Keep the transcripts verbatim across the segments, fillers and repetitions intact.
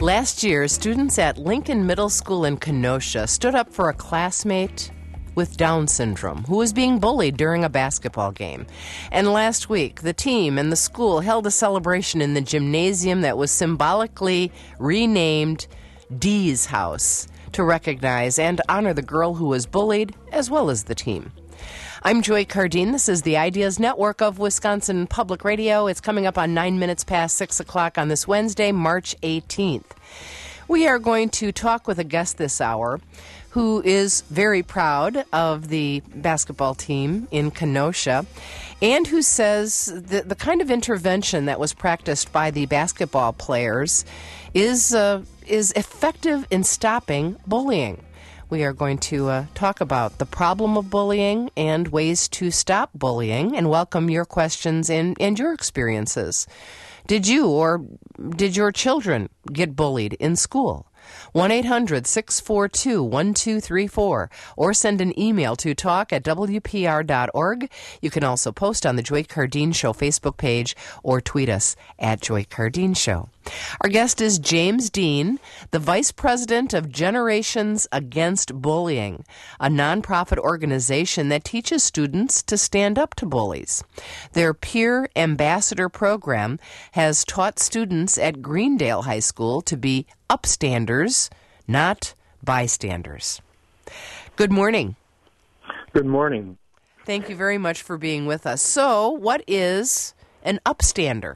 Last year, students at Lincoln Middle School in Kenosha stood up for a classmate with Down syndrome who was being bullied during a basketball game. And last week, the team and the school held a celebration in the gymnasium that was symbolically renamed Dee's House to recognize and honor the girl who was bullied as well as the team. I'm Joy Cardine. This is the Ideas Network of Wisconsin Public Radio. It's coming up on nine minutes past six o'clock on this Wednesday, March eighteenth. We are going to talk with a guest this hour who is very proud of the basketball team in Kenosha and who says that the kind of intervention that was practiced by the basketball players is uh, is effective in stopping bullying. We are going to uh, talk about the problem of bullying and ways to stop bullying and welcome your questions and, and your experiences. Did you or did your children get bullied in school? one eight hundred six four two one two three four or send an email to talk at w p r dot org. You can also post on the Joy Cardine Show Facebook page or tweet us at Joy Cardine Show. Our guest is James Dean, the Vice President of Generations Against Bullying, a nonprofit organization that teaches students to stand up to bullies. Their Peer Ambassador program has taught students at Greendale High School to be upstanders, not bystanders. Good morning. Good morning. Thank you very much for being with us. So, what is an upstander?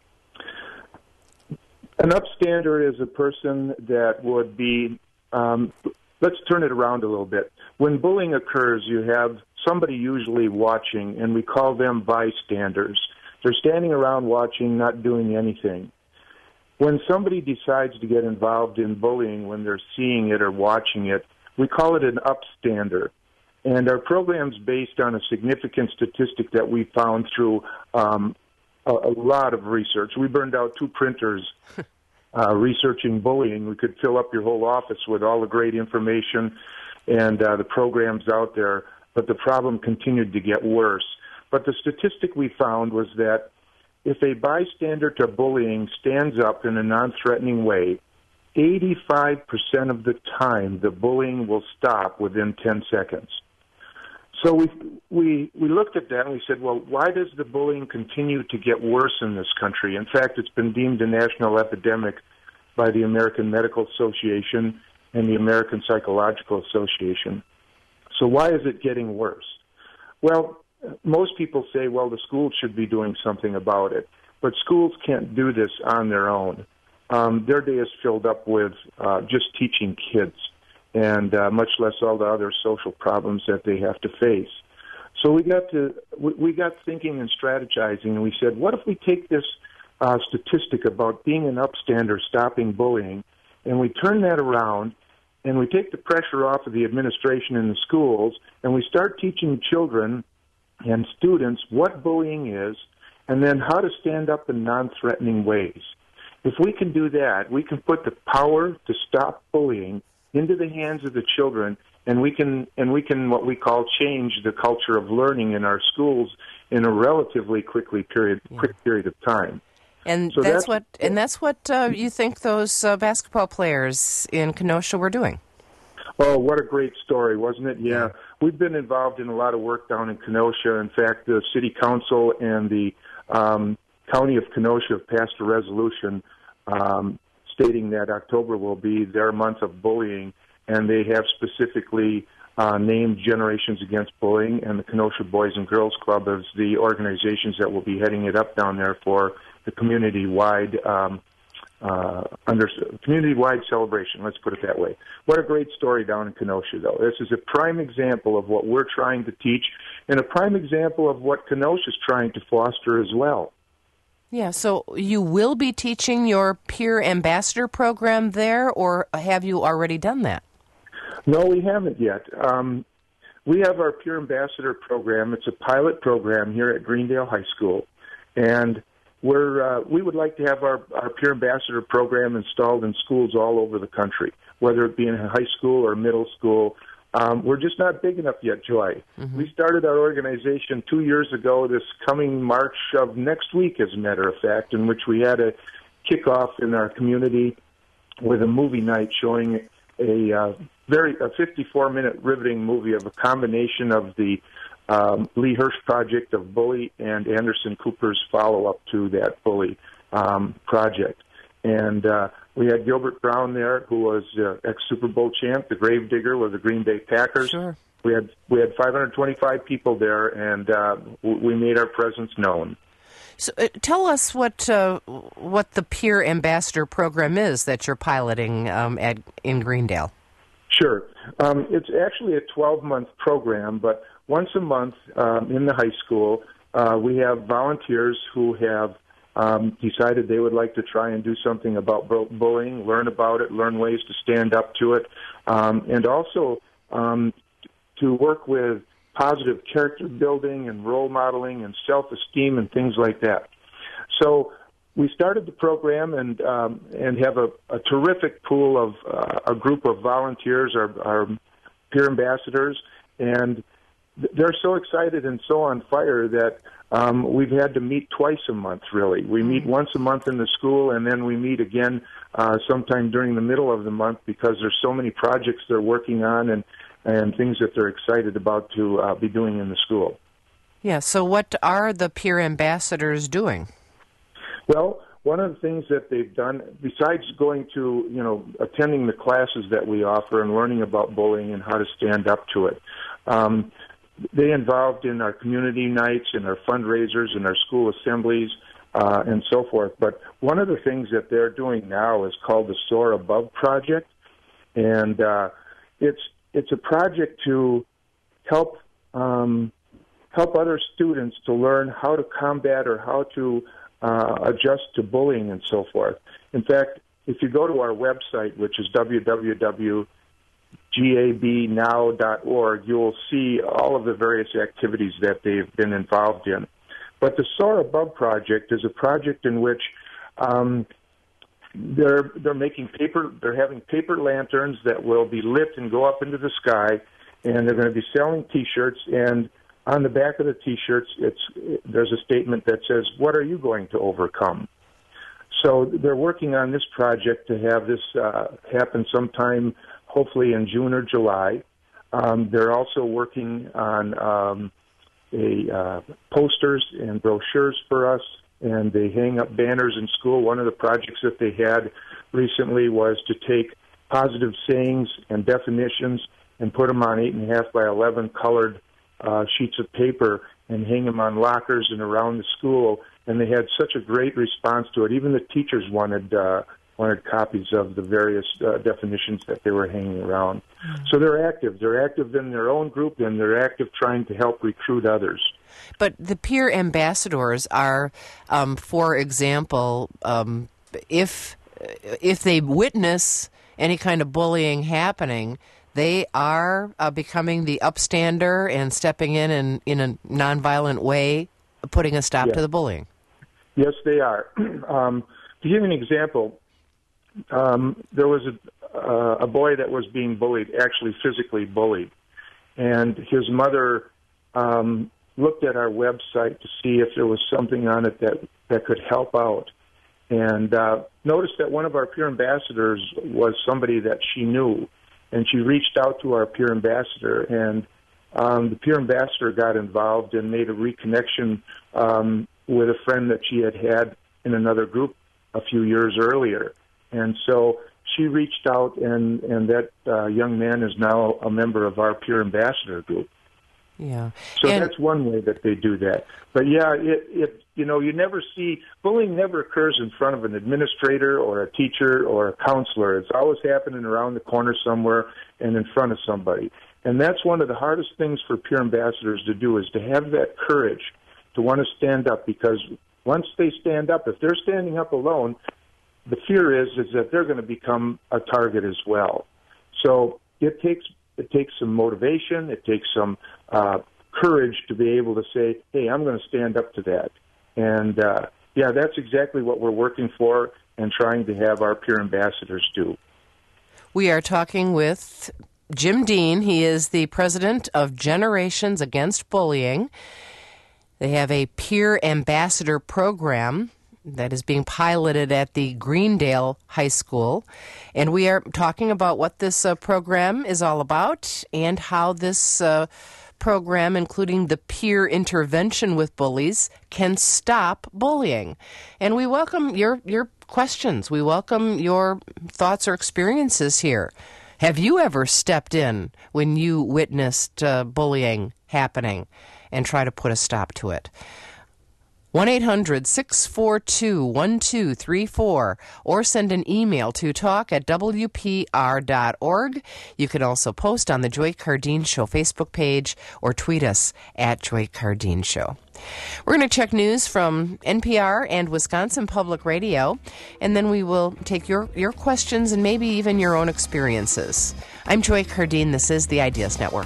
An upstander is a person that would be, um, let's turn it around a little bit. When bullying occurs, you have somebody usually watching, and we call them bystanders. They're standing around watching, not doing anything. When somebody decides to get involved in bullying, when they're seeing it or watching it, we call it an upstander. And our program's based on a significant statistic that we found through um, a, a lot of research. We burned out two printers uh, researching bullying. We could fill up your whole office with all the great information and uh, the programs out there, but the problem continued to get worse. But the statistic we found was that if a bystander to bullying stands up in a non-threatening way, eighty-five percent of the time the bullying will stop within ten seconds. So we we we looked at that and we said, well, why does the bullying continue to get worse in this country? In fact, it's been deemed a national epidemic by the American Medical Association and the American Psychological Association. So why is it getting worse? Well, most people say, well, the schools should be doing something about it. But schools can't do this on their own. Um, their day is filled up with uh, just teaching kids, and uh, much less all the other social problems that they have to face. So we got to we, we got thinking and strategizing, and we said, what if we take this uh, statistic about being an upstander, stopping bullying, and we turn that around, and we take the pressure off of the administration in the schools, and we start teaching children and students what bullying is, and then how to stand up in non-threatening ways. If we can do that, we can put the power to stop bullying into the hands of the children, and we can and we can what we call change the culture of learning in our schools in a relatively quickly period yeah. quick period of time. And so that's, that's what and that's what uh, you think those uh, basketball players in Kenosha were doing. Oh, what a great story, wasn't it? Yeah. We've been involved in a lot of work down in Kenosha. In fact, the city council and the um, county of Kenosha have passed a resolution um, stating that October will be their month of bullying, and they have specifically uh, named Generations Against Bullying and the Kenosha Boys and Girls Club as the organizations that will be heading it up down there for the community-wide um Uh, under community-wide celebration, let's put it that way. What a great story down in Kenosha, though. This is a prime example of what we're trying to teach and a prime example of what Kenosha is trying to foster as well. Yeah, so you will be teaching your Peer Ambassador program there, or have you already done that? No, we haven't yet. Um, we have our Peer Ambassador program. It's a pilot program here at Greendale High School, and We're, uh, we would like to have our, our Peer Ambassador program installed in schools all over the country, whether it be in high school or middle school. Um, we're just not big enough yet, Joy. Mm-hmm. We started our organization two years ago, this coming March of next week, as a matter of fact, in which we had a kickoff in our community with a movie night showing a uh, very a fifty-four minute riveting movie of a combination of the um, Lee Hirsch project of Bully and Anderson Cooper's follow-up to that Bully um, project. And uh, we had Gilbert Brown there, who was uh, ex-Super Bowl champ, the gravedigger with the Green Bay Packers. Sure. We had we had five hundred twenty-five people there, and uh, we made our presence known. So, uh, tell us what uh, what the Peer Ambassador program is that you're piloting um, at in Greendale. Sure. Um, it's actually a twelve-month program, but once a month um, in the high school, uh, we have volunteers who have um, decided they would like to try and do something about bullying, learn about it, learn ways to stand up to it, um, and also um, to work with positive character building and role modeling and self-esteem and things like that. So we started the program and um, and have a, a terrific pool of uh, a group of volunteers, our, our peer ambassadors, and they're so excited and so on fire that um, we've had to meet twice a month, really. We meet once a month in the school, and then we meet again uh, sometime during the middle of the month because there's so many projects they're working on and, and things that they're excited about to uh, be doing in the school. Yeah, so what are the peer ambassadors doing? Well, one of the things that they've done, besides going to, you know, attending the classes that we offer and learning about bullying and how to stand up to it, um, they involved in our community nights and our fundraisers and our school assemblies uh, and so forth. But one of the things that they're doing now is called the Soar Above Project, and uh, it's it's a project to help um, help other students to learn how to combat or how to uh, adjust to bullying and so forth. In fact, if you go to our website, which is w w w dot gab now dot org, you will see all of the various activities that they've been involved in. But the Soar Above Project is a project in which um, they're they're making paper, they're having paper lanterns that will be lit and go up into the sky, and they're going to be selling T-shirts. And on the back of the T-shirts, it's there's a statement that says, "What are you going to overcome?" So they're working on this project to have this uh, happen sometime, hopefully in June or July. Um, they're also working on um, a uh, posters and brochures for us, and they hang up banners in school. One of the projects that they had recently was to take positive sayings and definitions and put them on eight and a half by eleven colored uh, sheets of paper and hang them on lockers and around the school. And they had such a great response to it. Even the teachers wanted uh, wanted copies of the various uh, definitions that they were hanging around. Mm-hmm. So they're active. They're active in their own group, and they're active trying to help recruit others. But the peer ambassadors are, um, for example, um, if if they witness any kind of bullying happening, they are uh, becoming the upstander and stepping in and in a nonviolent way, putting a stop yes. to the bullying. Yes, they are. Um, to give you an example, um, there was a, uh, a boy that was being bullied, actually physically bullied, and his mother um, looked at our website to see if there was something on it that, that could help out, and uh, noticed that one of our peer ambassadors was somebody that she knew, and she reached out to our peer ambassador, and um, the peer ambassador got involved and made a reconnection um, with a friend that she had had in another group a few years earlier. And so she reached out, and, and that uh, young man is now a member of our peer ambassador group. Yeah. So and that's one way that they do that. But yeah, it, it you know, you never see, bullying never occurs in front of an administrator or a teacher or a counselor. It's always happening around the corner somewhere and in front of somebody. And that's one of the hardest things for peer ambassadors to do, is to have that courage to want to stand up, because once they stand up, if they're standing up alone, the fear is is that they're going to become a target as well. So it takes it takes some motivation, it takes some uh, courage to be able to say, hey, I'm going to stand up to that. And, uh, yeah, that's exactly what we're working for and trying to have our peer ambassadors do. We are talking with Jim Dean. He is the president of Generations Against Bullying. They have a peer ambassador program, that is being piloted at the Greendale High School. And we are talking about what this uh, program is all about and how this uh, program, including the peer intervention with bullies, can stop bullying. And we welcome your, your questions. We welcome your thoughts or experiences here. Have you ever stepped in when you witnessed uh, bullying happening and try to put a stop to it? one eight hundred six four two one two three four or send an email to talk at w p r dot org. You can also post on the Joy Cardeen Show Facebook page or tweet us at Joy Cardeen Show. We're going to check news from N P R and Wisconsin Public Radio, and then we will take your, your questions and maybe even your own experiences. I'm Joy Cardeen. This is the Ideas Network.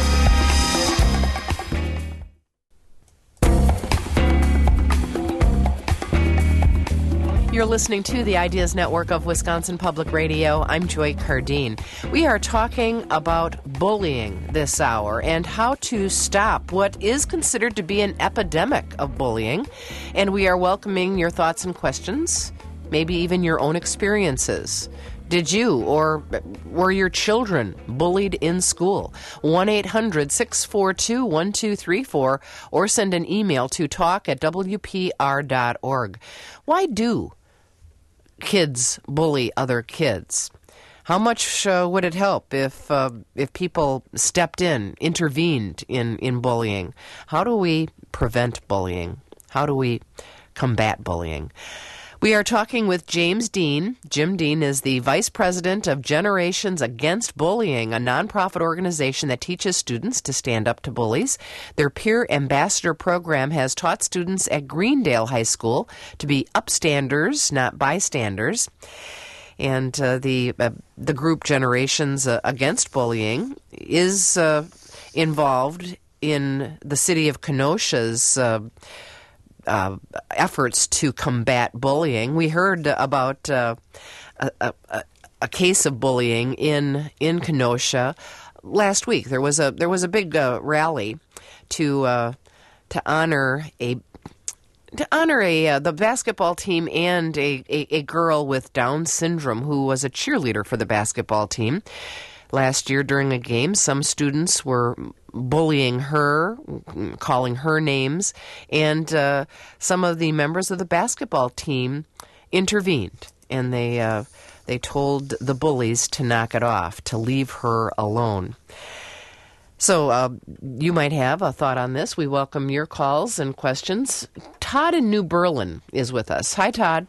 You're listening to the Ideas Network of Wisconsin Public Radio. I'm Joy Cardeen. We are talking about bullying this hour and how to stop what is considered to be an epidemic of bullying. And we are welcoming your thoughts and questions, maybe even your own experiences. Did you or were your children bullied in school? one eight hundred six four two one two three four or send an email to talk at w p r dot org. Why do kids bully other kids? How much uh, would it help if uh, if people stepped in, intervened in, in bullying? How do we prevent bullying? How do we combat bullying? We are talking with James Dean. Jim Dean is the Vice President of Generations Against Bullying, a nonprofit organization that teaches students to stand up to bullies. Their Peer Ambassador program has taught students at Greendale High School to be upstanders, not bystanders. And uh, the uh, the group Generations uh, Against Bullying is uh, involved in the city of Kenosha's uh, Uh, efforts to combat bullying. We heard about uh, a, a, a case of bullying in in Kenosha last week. There was a there was a big uh, rally to uh, to honor a to honor a uh, the basketball team and a, a a girl with Down syndrome who was a cheerleader for the basketball team. Last year during a game, some students were bullying her, calling her names, and uh, some of the members of the basketball team intervened, and they uh, they told the bullies to knock it off, to leave her alone. So uh, you might have a thought on this. We welcome your calls and questions. Todd in New Berlin is with us. Hi, Todd.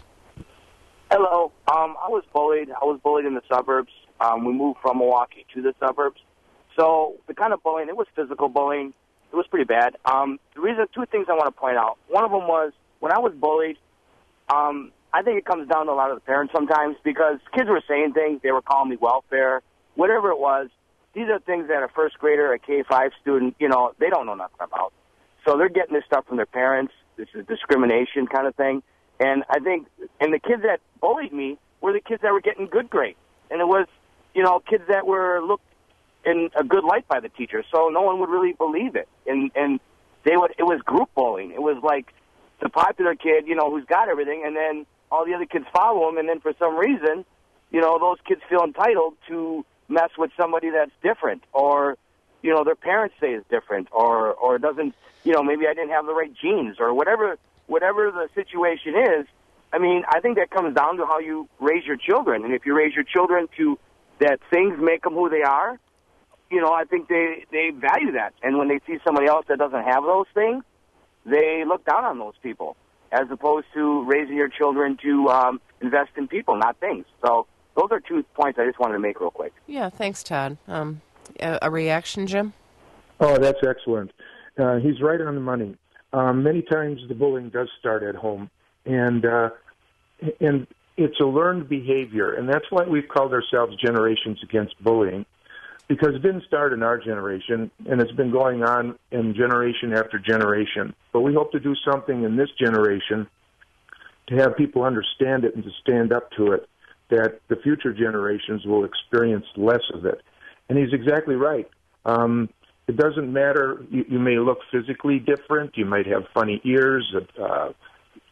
Hello. Um, I was bullied. I was bullied in the suburbs. Um, we moved from Milwaukee to the suburbs. So the kind of bullying, it was physical bullying. It was pretty bad. Um, the reason, two things I want to point out. One of them was when I was bullied, um, I think it comes down to a lot of the parents sometimes because kids were saying things. They were calling me welfare, whatever it was. These are things that a first grader, a K five student, you know, they don't know nothing about. So they're getting this stuff from their parents. This is discrimination kind of thing. And I think, and the kids that bullied me were the kids that were getting good grades. And it was, you know, kids that were looked in a good light by the teacher, so no one would really believe it. And and they would. It was group bullying. It was like the popular kid, you know, who's got everything, and then all the other kids follow him, and then for some reason, you know, those kids feel entitled to mess with somebody that's different, or, you know, their parents say is different, or or doesn't, you know, maybe I didn't have the right genes, or whatever whatever the situation is. I mean, I think that comes down to how you raise your children, and if you raise your children to that things make them who they are, you know, I think they, they value that. And when they see somebody else that doesn't have those things, they look down on those people, as opposed to raising your children to um, invest in people, not things. So those are two points I just wanted to make real quick. Yeah, thanks, Todd. Um, a, a reaction, Jim? Oh, that's excellent. Uh, he's right on the money. Um, many times the bullying does start at home, and uh, and it's a learned behavior, and that's why we've called ourselves Generations Against Bullying, because it didn't start in our generation, and it's been going on in generation after generation. But we hope to do something in this generation to have people understand it and to stand up to it, that the future generations will experience less of it. And he's exactly right. Um, it doesn't matter. You, you may look physically different. You might have funny ears, uh,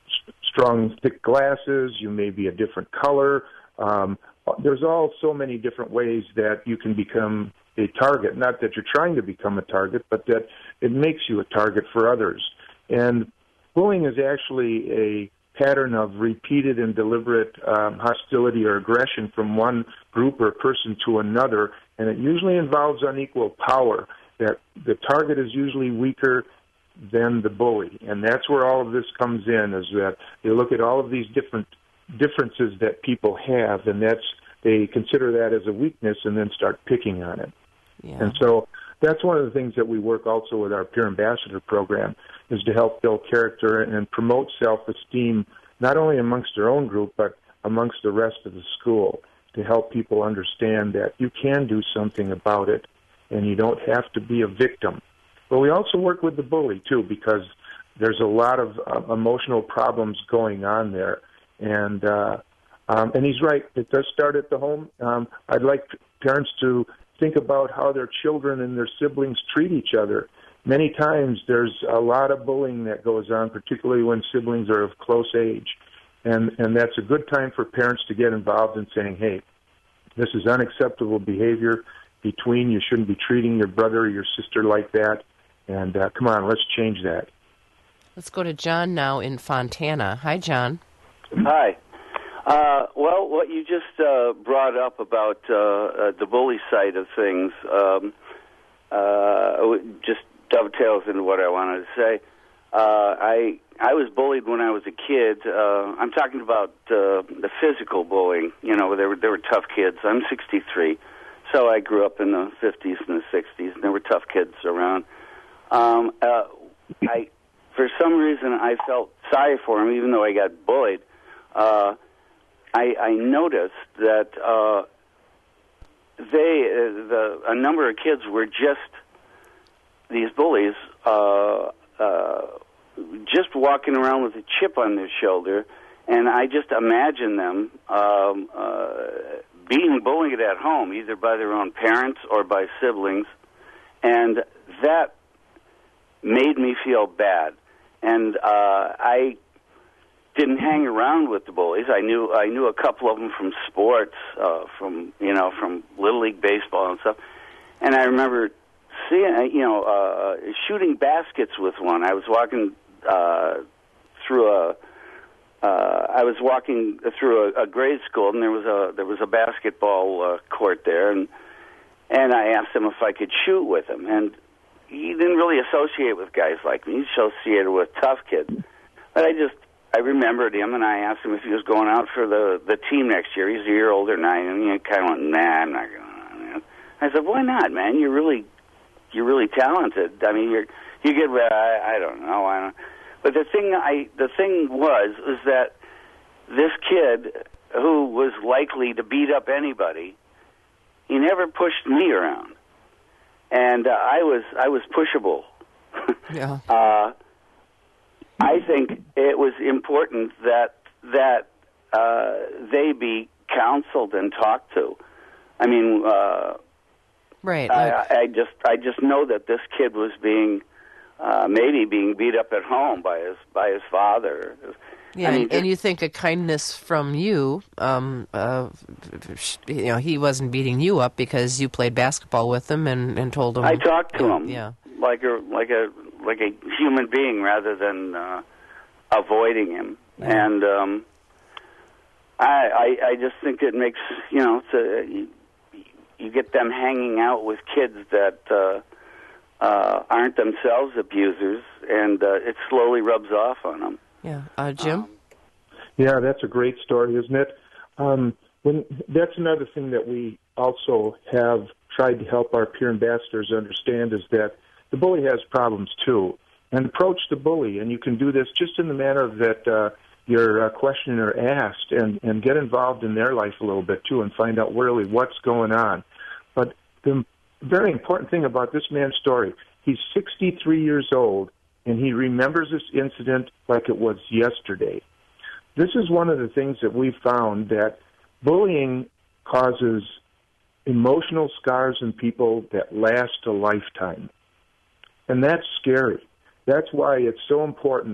strong, thick glasses. You may be a different color. Um, there's all so many different ways that you can become a target. Not that you're trying to become a target, but that it makes you a target for others. And bullying is actually a pattern of repeated and deliberate um, hostility or aggression from one group or person to another, and it usually involves unequal power, that the target is usually weaker than the bully. And that's where all of this comes in, is that they look at all of these different differences that people have, and that's they consider that as a weakness and then start picking on it. Yeah. And so that's one of the things that we work also with our Peer Ambassador program, is to help build character and promote self-esteem, not only amongst their own group, but amongst the rest of the school, to help people understand that you can do something about it and you don't have to be a victim. But we also work with the bully, too, because there's a lot of uh, emotional problems going on there. And uh, um, and he's right, it does start at the home. Um, I'd like parents to think about how their children and their siblings treat each other. Many times there's a lot of bullying that goes on, particularly when siblings are of close age. And, and that's a good time for parents to get involved in saying, hey, this is unacceptable behavior between, you shouldn't be treating your brother or your sister like that. And uh, come on, let's change that. Let's go to John now in Fontana. Hi, John. Hi. Uh, well, what you just uh, brought up about uh, uh, the bully side of things um, uh, just dovetails into what I wanted to say. Uh, I I was bullied when I was a kid. Uh, I'm talking about uh, the physical bullying. You know, there were there were tough kids. I'm sixty-three, so I grew up in the fifties and the sixties, and there were tough kids around. Um, uh, I, for some reason, I felt sorry for him, even though I got bullied. Uh, I, I noticed that uh, they, uh, the a number of kids were just these bullies, uh, uh, just walking around with a chip on their shoulder, and I just imagine them um, uh, being bullied at home, either by their own parents or by siblings, and that made me feel bad. And uh, I didn't hang around with the bullies. I knew I knew a couple of them from sports, uh, from you know from Little League baseball and stuff. And I remember seeing, you know, uh, shooting baskets with one. I was walking uh, through a. Uh, I was walking through a, a grade school, and there was a there was a basketball uh, court there, and and I asked him if I could shoot with him, and he didn't really associate with guys like me. He associated with tough kids. But I just I remembered him, and I asked him if he was going out for the the team next year. He's a year older than I am, and he kind of went, "Nah, I'm not going." Man. I said, "Why not, man? You're really you're really talented. I mean, you're you get I, I don't know, I don't." But the thing I the thing was is that this kid who was likely to beat up anybody, he never pushed me around, and uh, I was I was pushable. Yeah. uh, I think it was important that that uh, they be counseled and talked to. I mean, uh, right. I, Uh, I just I just know that this kid was being. Uh, maybe being beat up at home by his by his father. yeah, I mean, and, and you think a kindness from you, um, uh, you know, he wasn't beating you up because you played basketball with him and, and told him. I talked to yeah, him yeah. like a like a like a human being rather than uh, avoiding him, Yeah. and um, I, I I just think it makes you know it's a, you, you get them hanging out with kids that. Uh, Uh, aren't themselves abusers, and uh, it slowly rubs off on them. Yeah, uh, Jim. Um, Yeah, that's a great story, isn't it? Um, when that's another thing that we also have tried to help our peer ambassadors understand is that the bully has problems too, and approach the bully. And you can do this just in the manner that uh, your uh, questioner asked, and, and get involved in their life a little bit too, and find out really what's going on. But the very important thing about this man's story, he's sixty-three years old, and he remembers this incident like it was yesterday. This is one of the things that we've found, that bullying causes emotional scars in people that last a lifetime. And that's scary. That's why it's so important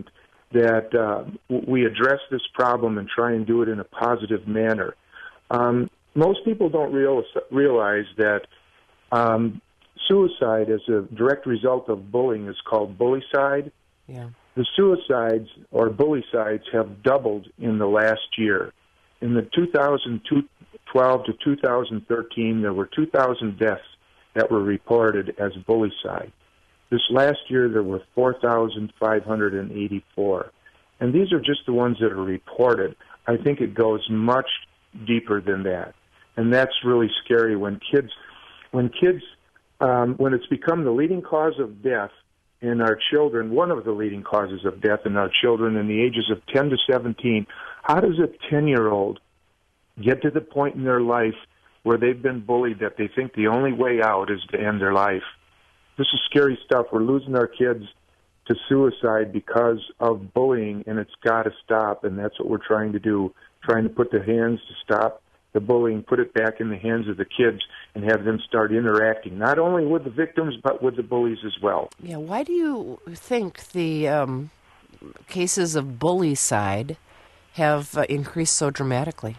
that uh, we address this problem and try and do it in a positive manner. Um, most people don't real, realize that um, suicide as a direct result of bullying is called bullycide. Yeah. The suicides or bullycides have doubled in the last year. In the two thousand twelve to two thousand thirteen, there were two thousand deaths that were reported as bullycide. This last year, there were four thousand five hundred eighty-four. And these are just the ones that are reported. I think it goes much deeper than that. And that's really scary when kids, when kids, um, when it's become the leading cause of death in our children, one of the leading causes of death in our children in the ages of ten to seventeen, how does a ten-year-old get to the point in their life where they've been bullied that they think the only way out is to end their life? This is scary stuff. We're losing our kids to suicide because of bullying, and it's got to stop, and that's what we're trying to do, trying to put the hands to stop the bullying, put it back in the hands of the kids, and have them start interacting, not only with the victims, but with the bullies as well. Yeah, why do you think the um, cases of bullycide have uh, increased so dramatically?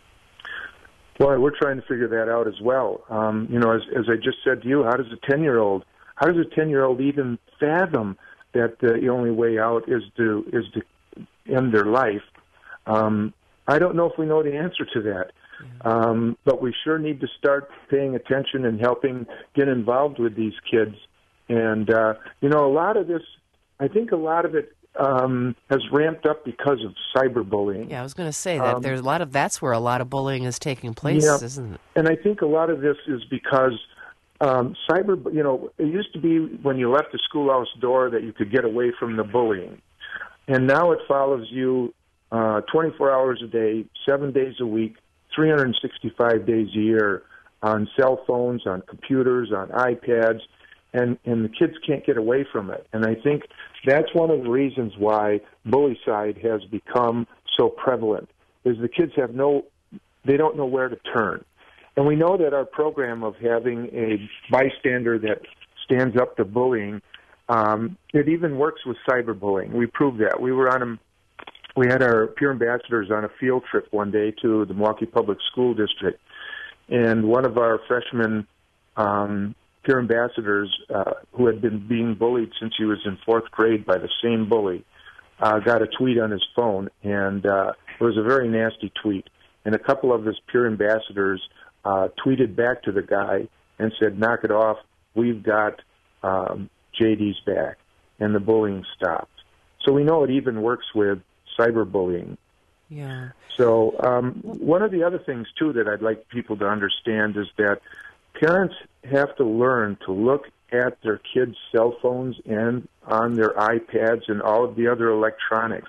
Boy, we're trying to figure that out as well. Um, you know, as, as I just said to you, how does a ten-year-old, how does a ten-year-old even fathom that uh, the only way out is to is to end their life? Um, I don't know if we know the answer to that. Um, but we sure need to start paying attention and helping get involved with these kids. And, uh, you know, a lot of this, I think a lot of it um, has ramped up because of cyberbullying. Yeah, I was going to say that um, there's a lot of, that's where a lot of bullying is taking place, yeah, isn't it? And I think a lot of this is because um, cyber, you know, it used to be when you left the schoolhouse door that you could get away from the bullying. And now it follows you uh, twenty-four hours a day, seven days a week, three hundred sixty-five days a year on cell phones, on computers, on iPads, and, and the kids can't get away from it. And I think that's one of the reasons why bullycide has become so prevalent, is the kids have no, they don't know where to turn. And we know that our program of having a bystander that stands up to bullying, um, it even works with cyberbullying. We proved that. We were on a We had our peer ambassadors on a field trip one day to the Milwaukee Public School District, and one of our freshman um, peer ambassadors, uh, who had been being bullied since he was in fourth grade by the same bully, uh, got a tweet on his phone, and uh, it was a very nasty tweet. And a couple of his peer ambassadors uh, tweeted back to the guy and said, "Knock it off, we've got um, J D's back," and the bullying stopped. So we know it even works with cyberbullying. Yeah. So um, one of the other things, too, that I'd like people to understand is that parents have to learn to look at their kids' cell phones and on their iPads and all of the other electronics.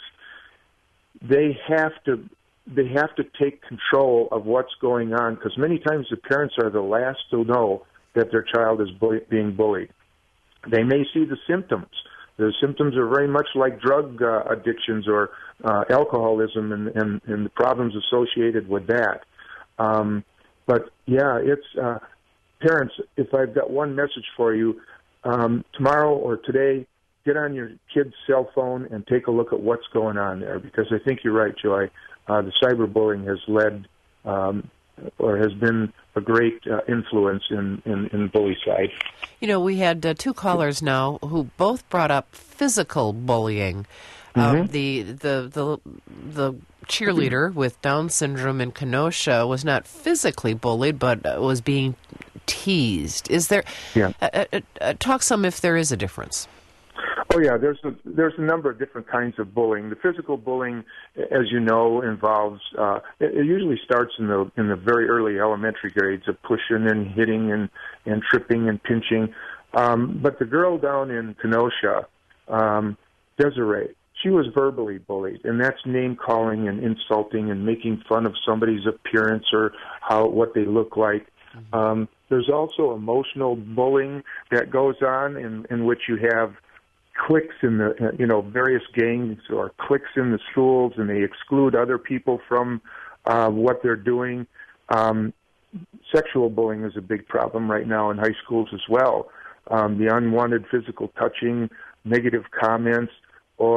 They have to they have to take control of what's going on, because many times the parents are the last to know that their child is bully, being bullied. They may see the symptoms. The symptoms are very much like drug uh, addictions or uh, alcoholism and, and, and the problems associated with that. Um, but, yeah, it's uh, parents, if I've got one message for you, um, tomorrow or today, get on your kid's cell phone and take a look at what's going on there, because I think you're right, Joy. Uh, the cyberbullying has led um, or has been a great uh, influence in, in, in bullycide. You know, we had uh, two callers now who both brought up physical bullying. Mm-hmm. Um, the, the the the cheerleader with Down syndrome in Kenosha was not physically bullied, but uh, was being teased. Is there? Yeah. Uh, uh, uh, talk some if there is a difference. Oh yeah, there's a there's a number of different kinds of bullying. The physical bullying, as you know, involves uh, it, it usually starts in the in the very early elementary grades of pushing and hitting and, and tripping and pinching. Um, but the girl down in Kenosha, um, Desiree, she was verbally bullied, and that's name calling and insulting and making fun of somebody's appearance or how what they look like. Mm-hmm. Um, there's also emotional bullying that goes on, in, in which you have cliques in the, you know, various gangs or cliques in the schools, and they exclude other people from uh, what they're doing. Um, sexual bullying is a big problem right now in high schools as well. Um, the unwanted physical touching, negative comments, or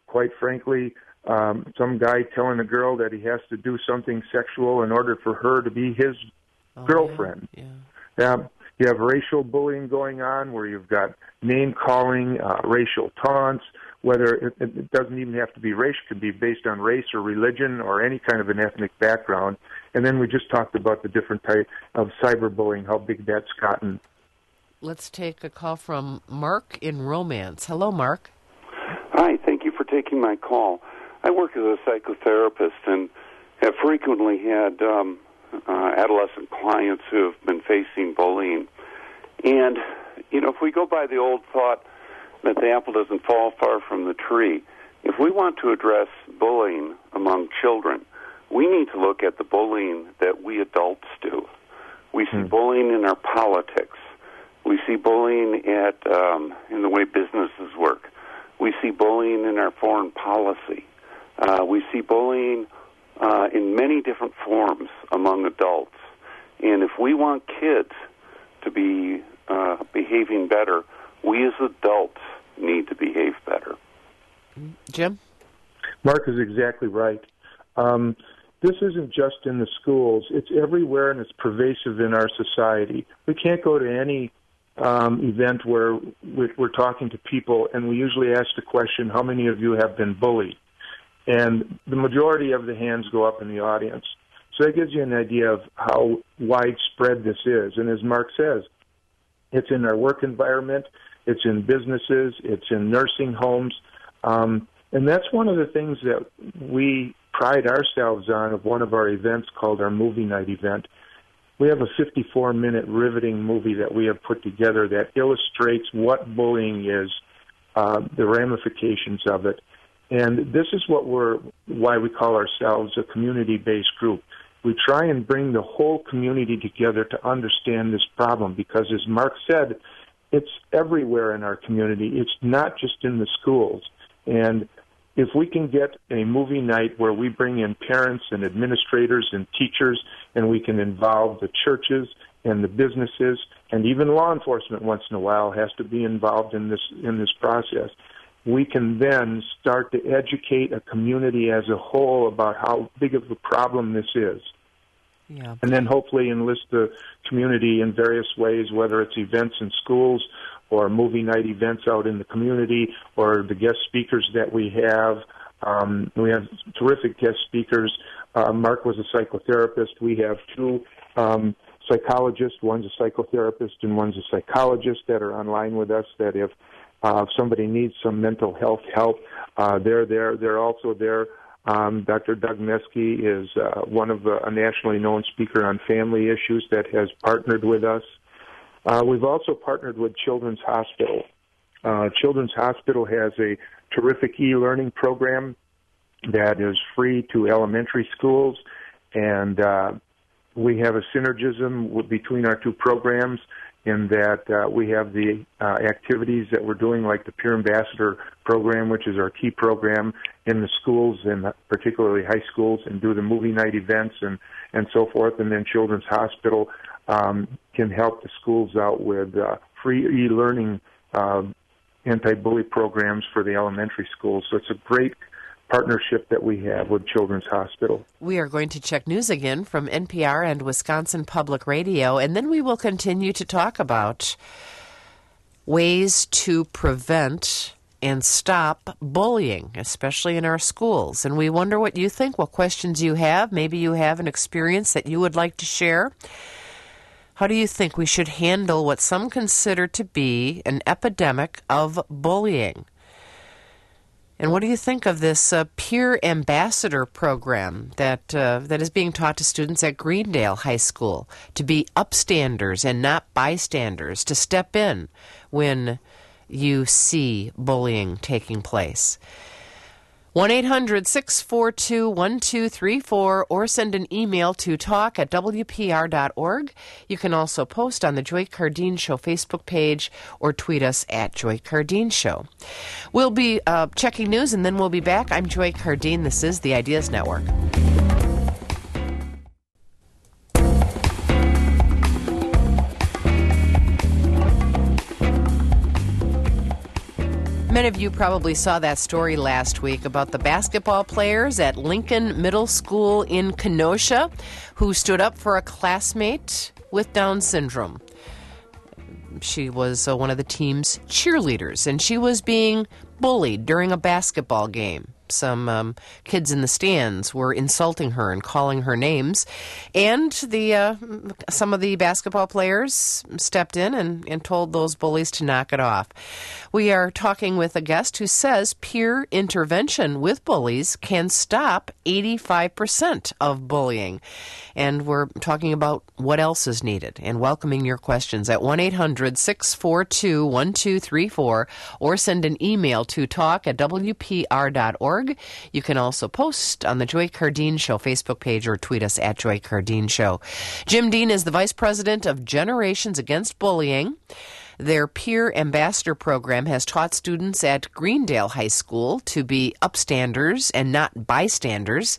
quite frankly, um, some guy telling a girl that he has to do something sexual in order for her to be his oh, girlfriend. Yeah. Yeah. Um, you have racial bullying going on where you've got name-calling, uh, racial taunts, whether it, it doesn't even have to be race, it could be based on race or religion or any kind of an ethnic background. And then we just talked about the different type of cyberbullying, how big that's gotten. Let's take a call from Mark in Romance. Hello, Mark. Hi, thank you for taking my call. I work as a psychotherapist and have frequently had um, uh, adolescent clients who have been facing bullying. And, you know, if we go by the old thought that the apple doesn't fall far from the tree, if we want to address bullying among children, we need to look at the bullying that we adults do. We see mm. bullying in our politics. We see bullying at um, in the way businesses work. We see bullying in our foreign policy. Uh, we see bullying uh, in many different forms among adults. And if we want kids to be uh, behaving better, we as adults need to behave better. Jim? Mark is exactly right. Um, this isn't just in the schools. It's everywhere, and it's pervasive in our society. We can't go to any um, event where we're talking to people, and we usually ask the question, how many of you have been bullied? And the majority of the hands go up in the audience. So that gives you an idea of how widespread this is. And as Mark says, it's in our work environment, it's in businesses, it's in nursing homes. Um, and that's one of the things that we pride ourselves on of one of our events called our movie night event. We have a fifty-four minute riveting movie that we have put together that illustrates what bullying is, uh, the ramifications of it. And this is what we're, why we call ourselves a community-based group. We try and bring the whole community together to understand this problem because, as Mark said, it's everywhere in our community. It's not just in the schools. And if we can get a movie night where we bring in parents and administrators and teachers, and we can involve the churches and the businesses, and even law enforcement once in a while has to be involved in this in this process, we can then start to educate a community as a whole about how big of a problem this is. Yeah. And then hopefully enlist the community in various ways, whether it's events in schools or movie night events out in the community or the guest speakers that we have. Um, we have terrific guest speakers. Uh, Mark was a psychotherapist. We have two um, psychologists. One's a psychotherapist and one's a psychologist that are online with us that if Uh, if somebody needs some mental health help, uh, they're there. They're also there. Um, Doctor Doug Meske is uh, one of the, a nationally known speaker on family issues that has partnered with us. Uh, we've also partnered with Children's Hospital. Uh, Children's Hospital has a terrific e-learning program that is free to elementary schools, and uh, we have a synergism with, between our two programs, in that uh, we have the uh, activities that we're doing, like the Peer Ambassador program, which is our key program in the schools, and particularly high schools, and do the movie night events and, and so forth. And then Children's Hospital um, can help the schools out with uh, free e-learning uh, anti-bully programs for the elementary schools. So it's a great partnership that we have with Children's Hospital. We are going to check news again from N P R and Wisconsin Public Radio, and then we will continue to talk about ways to prevent and stop bullying, especially in our schools. And we wonder what you think, what questions you have. Maybe you have an experience that you would like to share. How do you think we should handle what some consider to be an epidemic of bullying? And what do you think of this uh, Peer Ambassador program that uh, that is being taught to students at Greendale High School to be upstanders and not bystanders, to step in when you see bullying taking place? one eight hundred six four two one two three four or send an email to talk at w p r dot org. You can also post on the Joy Cardeen Show Facebook page or tweet us at Joy Cardeen Show. We'll be uh, checking news and then we'll be back. I'm Joy Cardeen. This is the Ideas Network. Many of you probably saw that story last week about the basketball players at Lincoln Middle School in Kenosha who stood up for a classmate with Down syndrome. She was uh, one of the team's cheerleaders, and she was being bullied during a basketball game. Some um, kids in the stands were insulting her and calling her names, and the uh, some of the basketball players stepped in and, and told those bullies to knock it off. We are talking with a guest who says peer intervention with bullies can stop eighty-five percent of bullying. And we're talking about what else is needed and welcoming your questions at one eight hundred six four two one two three four or send an email to talk at w p r dot org. You can also post on the Joy Cardeen Show Facebook page or tweet us at Joy Cardeen Show. Jim Dean is the Vice President of Generations Against Bullying. Their Peer Ambassador program has taught students at Greendale High School to be upstanders and not bystanders,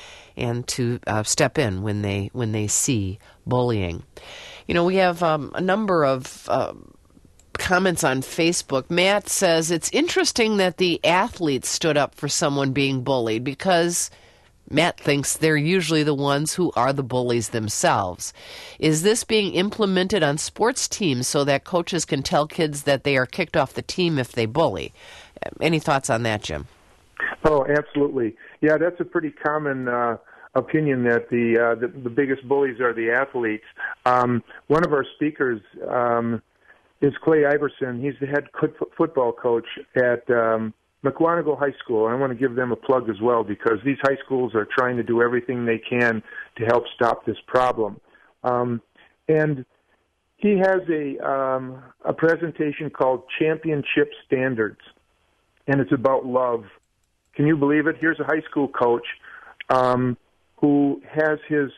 and to uh, step in when they when they see bullying. You know, we have um, a number of uh, comments on Facebook. Matt says it's interesting that the athletes stood up for someone being bullied because Matt thinks they're usually the ones who are the bullies themselves. Is this being implemented on sports teams so that coaches can tell kids that they are kicked off the team if they bully? Any thoughts on that, Jim? Oh, absolutely. Yeah, that's a pretty common uh, opinion that the, uh, the the biggest bullies are the athletes. Um, one of our speakers um, is Clay Iverson. He's the head co- football coach at um, McWanago High School. I want to give them a plug as well because these high schools are trying to do everything they can to help stop this problem. Um, and he has a um, a presentation called Championship Standards, and it's about love. Can you believe it? Here's a high school coach um, who has his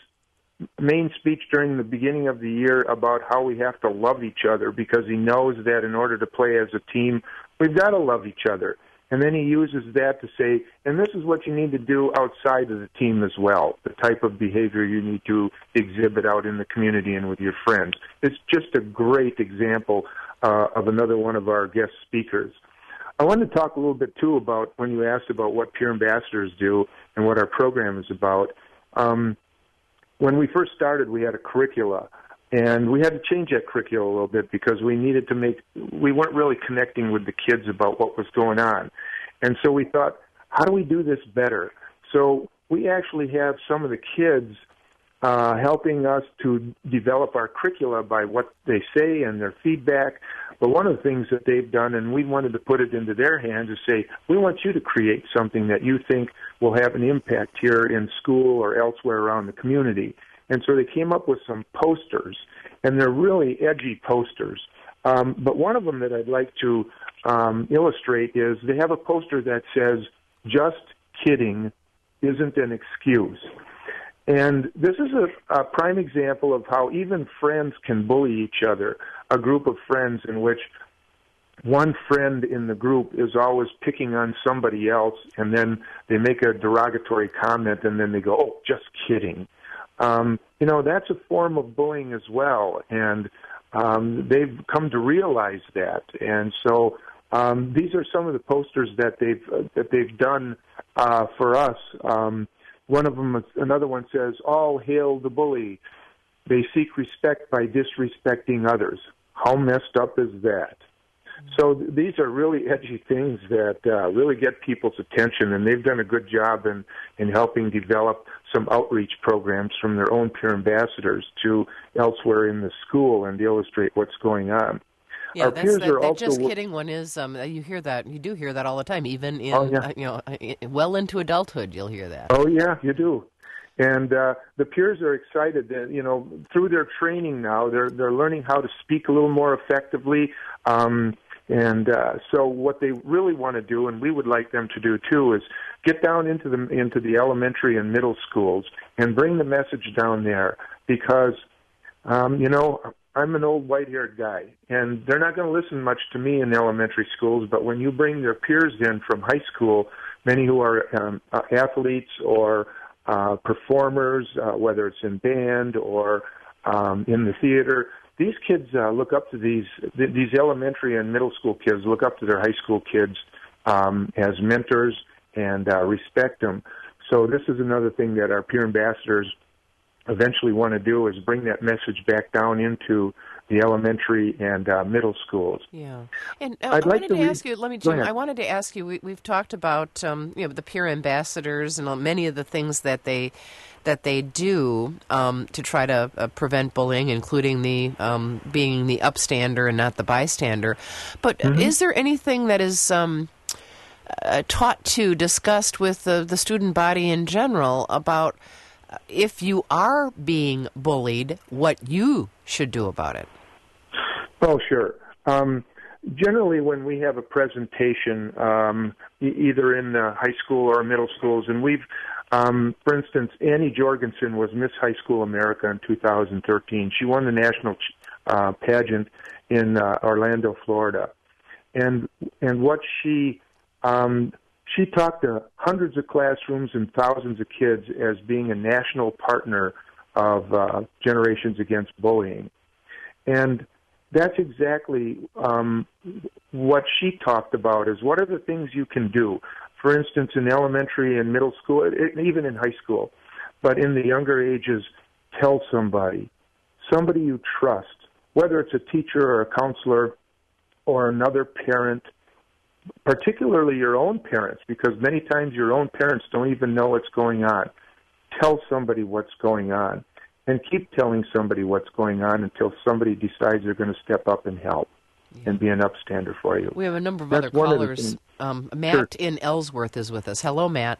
main speech during the beginning of the year about how we have to love each other because he knows that in order to play as a team, we've got to love each other. And then he uses that to say, and this is what you need to do outside of the team as well, the type of behavior you need to exhibit out in the community and with your friends. It's just a great example uh, of another one of our guest speakers. I wanted to talk a little bit, too, about when you asked about what peer ambassadors do and what our program is about. Um, when we first started, we had a curricula, and we had to change that curricula a little bit because we needed to make, we weren't really connecting with the kids about what was going on. And so we thought, how do we do this better? So we actually have some of the kids uh, helping us to develop our curricula by what they say and their feedback. But one of the things that they've done, and we wanted to put it into their hands, is say, we want you to create something that you think will have an impact here in school or elsewhere around the community. And so they came up with some posters, and they're really edgy posters. Um, but one of them that I'd like to um, illustrate is they have a poster that says, "Just kidding isn't an excuse." And this is a, a prime example of how even friends can bully each other, a group of friends in which one friend in the group is always picking on somebody else, and then they make a derogatory comment, and then they go, "Oh, just kidding." Um, you know, that's a form of bullying as well, and um, they've come to realize that. And so um, these are some of the posters that they've uh, that they've done uh, for us. Um, one of them, another one says, "All hail the bully. They seek respect by disrespecting others." How messed up is that? So th- these are really edgy things that uh, really get people's attention, and they've done a good job in, in helping develop some outreach programs from their own peer ambassadors to elsewhere in the school and illustrate what's going on. Yeah, Our that's, peers that, are that also just kidding one is, um, you hear that, you do hear that all the time, even in, oh, yeah. uh, you know, well into adulthood, you'll hear that. Oh, yeah, you do. And uh, the peers are excited that, you know, through their training now, they're they're learning how to speak a little more effectively. Um, and uh, so what they really want to do, and we would like them to do too, is get down into the into the elementary and middle schools and bring the message down there. Because, um, you know, I'm an old white-haired guy, and they're not going to listen much to me in elementary schools. But when you bring their peers in from high school, many who are um, uh, athletes or Uh, performers, uh, whether it's in band or um, in the theater, these kids uh, look up to these th- these elementary and middle school kids look up to their high school kids um, as mentors and uh, respect them. So this is another thing that our peer ambassadors eventually want to do, is bring that message back down into the elementary and uh, middle schools. Yeah, and uh, I'd I like wanted to to read- ask you. Let me, Go Jim. ahead. I wanted to ask you. We, we've talked about um, you know the peer ambassadors and many of the things that they that they do um, to try to uh, prevent bullying, including the um, being the upstander and not the bystander. But Mm-hmm. is there anything that is um, uh, taught to, discussed with the, the student body in general about uh, if you are being bullied, what you should do about it? Oh, sure. Um, generally, when we have a presentation, um, e- either in uh, high school or middle schools, and we've, um, for instance, Annie Jorgensen was Miss High School America in two thousand thirteen. She won the national uh, pageant in uh, Orlando, Florida, and and what she um, she talked to hundreds of classrooms and thousands of kids as being a national partner of uh, Generations Against Bullying, and that's exactly um, what she talked about, is what are the things you can do. For instance, in elementary and middle school, it, even in high school, but in the younger ages, tell somebody, somebody you trust, whether it's a teacher or a counselor or another parent, particularly your own parents, because many times your own parents don't even know what's going on. Tell somebody what's going on. And keep telling somebody what's going on until somebody decides they're going to step up and help yeah. and be an upstander for you. We have a number of That's other one callers. Of um, Matt sure. in Ellsworth is with us. Hello, Matt.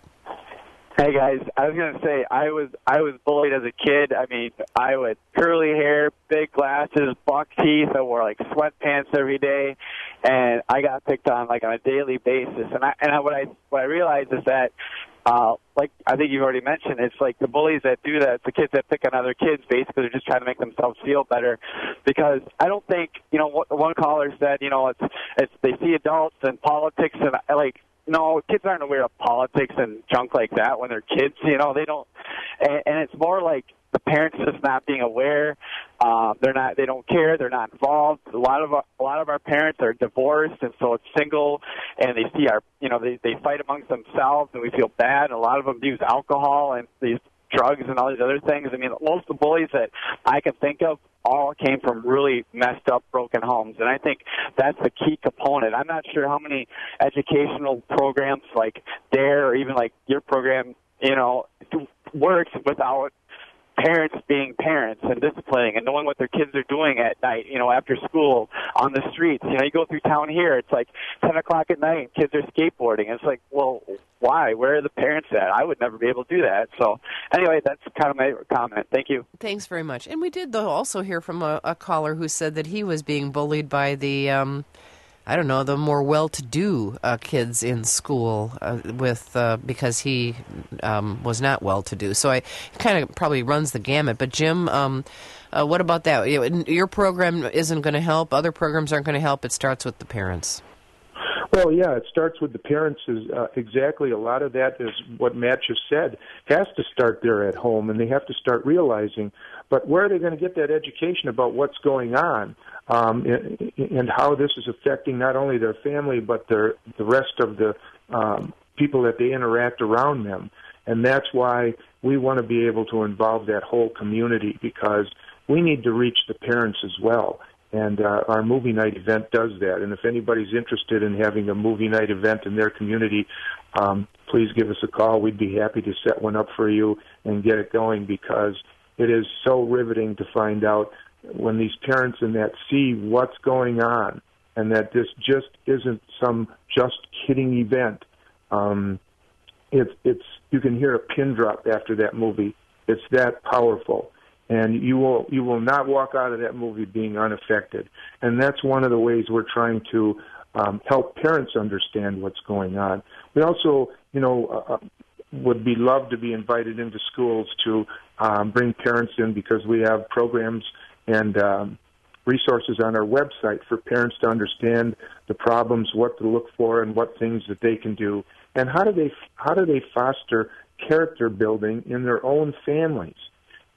Hey guys, I was gonna say I was I was bullied as a kid. I mean, I had curly hair, big glasses, buck teeth. I wore like sweatpants every day, and I got picked on like on a daily basis. And I and I, what I what I realized is that, uh, like I think you've already mentioned, it's like the bullies that do that. It's the kids that pick on other kids. Basically, they're just trying to make themselves feel better. Because I don't think, you know, what one caller said, you know, it's it's they see adults and politics and like. No, kids aren't aware of politics and junk like that when they're kids. You know, they don't, and, and it's more like the parents just not being aware. Uh, they're not, they don't care. They're not involved. A lot of our, a lot of our parents are divorced, and so it's single, and they see our, you know, they they fight amongst themselves, and we feel bad. And a lot of them use alcohol and these drugs and all these other things. I mean, most of the bullies that I can think of all came from really messed up, broken homes. And I think that's the key component. I'm not sure how many educational programs like DARE or even like your program, you know, works without parents being parents and disciplining and knowing what their kids are doing at night, you know, after school, on the streets. You know, you go through town here, it's like ten o'clock at night, and kids are skateboarding. It's like, well, why? Where are the parents at? I would never be able to do that. So anyway, that's kind of my comment. Thank you. Thanks very much. And we did, though, also hear from a, a caller who said that he was being bullied by the, um, I don't know, the more well-to-do uh, kids in school uh, with uh, because he um, was not well-to-do. So I it kind of probably runs the gamut. But Jim, um, uh, what about that? You, your program isn't going to help. Other programs aren't going to help. It starts with the parents. Well, yeah, it starts with the parents. Is uh, exactly a lot of that is what Matt just said. Has to start there at home, and they have to start realizing. But where are they going to get that education about what's going on um, and, and how this is affecting not only their family but their the rest of the um, people that they interact around them? And that's why we want to be able to involve that whole community, because we need to reach the parents as well. And uh, our movie night event does that. And if anybody's interested in having a movie night event in their community, um, please give us a call. We'd be happy to set one up for you and get it going, because it is so riveting to find out when these parents in that see what's going on and that this just isn't some just kidding event. Um, it's, it's, you can hear a pin drop after that movie. It's that powerful. And you will you will not walk out of that movie being unaffected. And that's one of the ways we're trying to um, help parents understand what's going on. We also, you know, uh, would be love to be invited into schools to um, bring parents in, because we have programs and um, resources on our website for parents to understand the problems, what to look for, and what things that they can do, and how do they how do they foster character building in their own families.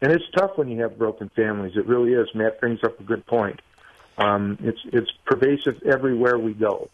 And it's tough when you have broken families. It really is. Matt brings up a good point. Um, it's it's pervasive everywhere we go.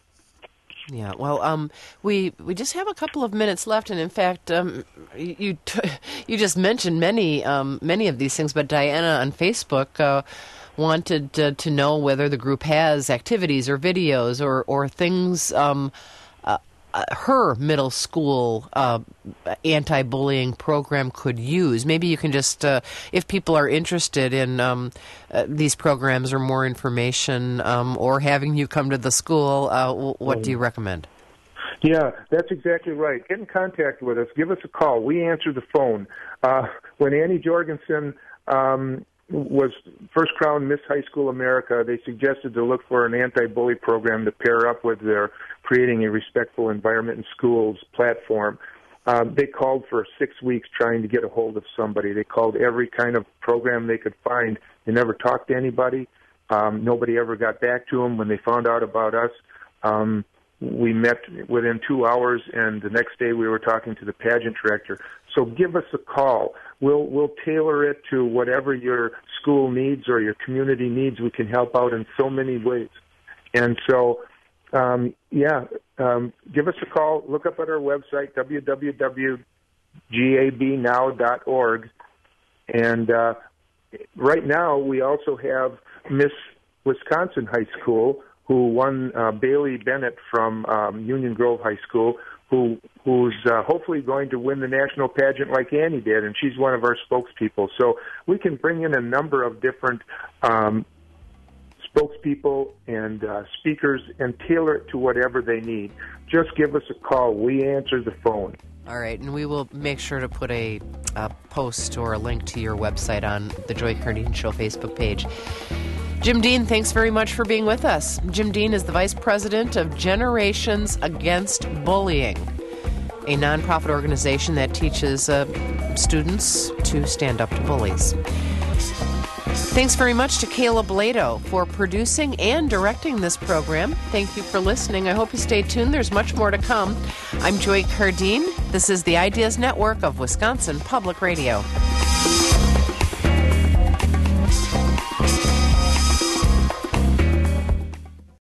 Yeah, well, um, we we just have a couple of minutes left, and in fact, um, you t- you just mentioned many um, many of these things. But Diana on Facebook uh, wanted to, to know whether the group has activities or videos or or things um, uh, uh, her middle school uh, anti-bullying program could use. Maybe you can just, uh, if people are interested in um, uh, these programs or more information, um, or having you come to the school, uh, what do you recommend? Yeah, that's exactly right. Get in contact with us. Give us a call. We answer the phone. Uh, when Annie Jorgensen um, was first crowned Miss High School America, they suggested to look for an anti-bully program to pair up with their Creating a Respectful Environment in Schools platform. Um, they called for six weeks trying to get a hold of somebody. They called every kind of program they could find. They never talked to anybody. Um, nobody ever got back to them. When they found out about us, um, we met within two hours, and the next day we were talking to the pageant director. So give us a call. We'll we'll tailor it to whatever your school needs or your community needs. We can help out in so many ways. And so, um, yeah, um, give us a call. Look up at our website, w w w dot gab now dot org. And uh, right now we also have Miss Wisconsin High School, who won uh, Bailey Bennett from um, Union Grove High School, who who's uh, hopefully going to win the national pageant like Annie did, and she's one of our spokespeople. So we can bring in a number of different um, spokespeople and uh, speakers and tailor it to whatever they need. Just give us a call. We answer the phone. All right, and we will make sure to put a, a post or a link to your website on the Joy Cardine Show Facebook page. Jim Dean, thanks very much for being with us. Jim Dean is the Vice President of Generations Against Bullying, a nonprofit organization that teaches uh, students to stand up to bullies. Thanks very much to Caleb Lado for producing and directing this program. Thank you for listening. I hope you stay tuned. There's much more to come. I'm Joy Cardine. This is the Ideas Network of Wisconsin Public Radio.